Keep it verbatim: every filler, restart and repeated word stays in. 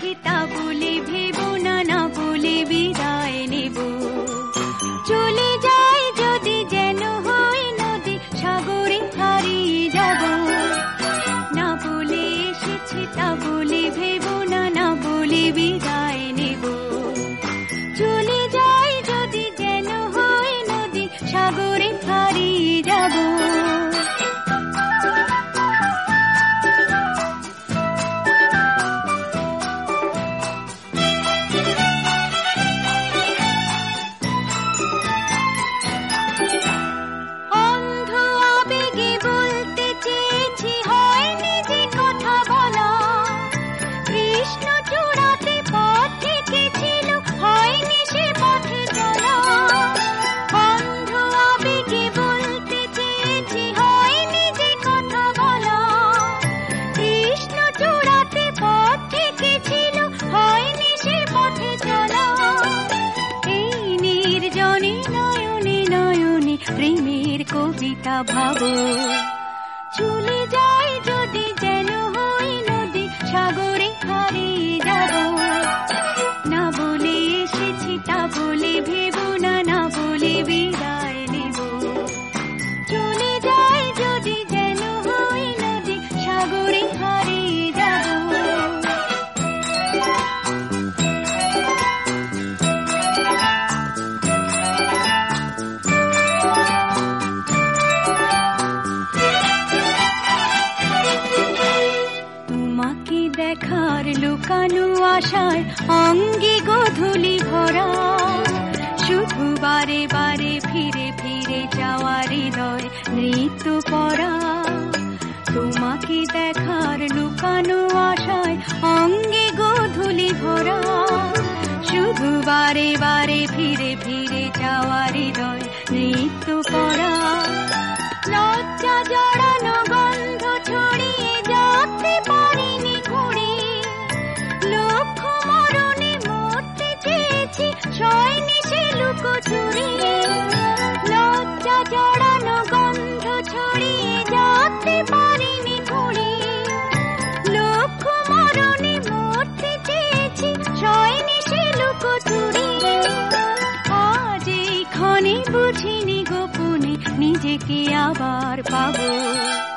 এসেছি তা বলে ভেবো না, না বলে বিদায় নেব। চলে যাই যদি যেন হই নদী, সাগরে হারিয়ে যাব। না বলে এসেছি তা বলে ভেবো না, না বলে বিদায় নেব। চলে যাই যদি যেন হই নদী, সাগরে হারিয়ে যাব। প্রেমের কবিতা ভাবো, চলে যাই যদি যেন হই নদী, সাগরে হারিয়ে যাব। না বলে এসেছি তা বলে ভেবো না, না বলে বিদায় নেব। চলে যাই যদি যেন হই নদী, সাগরে হারিয়ে যাব। দেখার লুকানো আশায় অঙ্গে গোধূলি ভরা, শুধু বারে বারে ফিরে ফিরে যাওয়ার হৃদয় নৃত্য পরা। তোমাকে দেখার লুকানো আশায় অঙ্গে গোধূলি ভরা, শুধু বারে বারে ফিরে ফিরে যাওয়ার হৃদয় নৃত্য পরা। লজ্জা জড়ানো গন্ধ ছড়িয়ে যাতে পারিনি ঘুরে, লক্ষ্য মরণে মরতে চেয়েছি ছয়নি সে লুকোচুরি। লজ্জা জড়ানো গন্ধ ছড়িয়ে যাতে পারিনি ঘুরে, লক্ষ্য মরণে মরতে চেয়েছি ছয়নি সে লুকোচুরি। আজ এই ক্ষণে বুঝিনি গোপনে নিজেকে আবার পাবো।